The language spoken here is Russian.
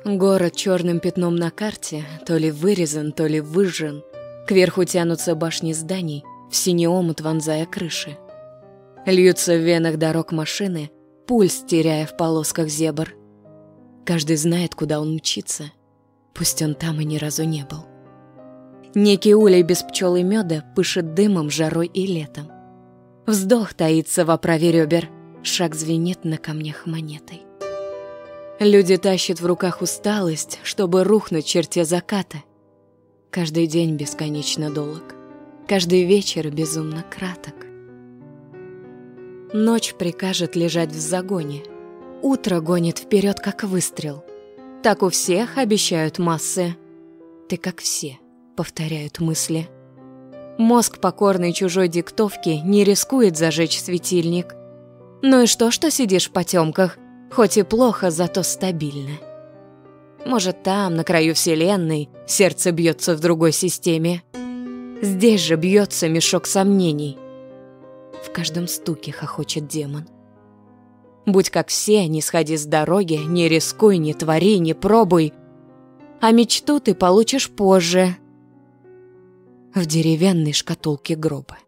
Город черным пятном на карте, то ли вырезан, то ли выжжен. Кверху тянутся башни зданий, в синий омут вонзая крыши. Льются в венах дорог машины, пульс теряя в полосках зебр. Каждый знает, куда он мчится, пусть он там и ни разу не был. Некий улей без пчел и меда пышет дымом, жарой и летом. Вздох таится в оправе ребер, шаг звенит на камнях монетой. Люди тащат в руках усталость, чтобы рухнуть в черте заката. Каждый день бесконечно долг, каждый вечер безумно краток. Ночь прикажет лежать в загоне, утро гонит вперед, как выстрел. Так у всех обещают массы. Ты как все, повторяют мысли. Мозг, покорный чужой диктовке, не рискует зажечь светильник. Ну и что сидишь в потемках? Хоть и плохо, зато стабильно. Может, там, на краю вселенной, сердце бьется в другой системе. Здесь же бьется мешок сомнений. В каждом стуке хохочет демон. Будь как все, не сходи с дороги, не рискуй, не твори, не пробуй. А мечту ты получишь позже, в деревянной шкатулке гроба.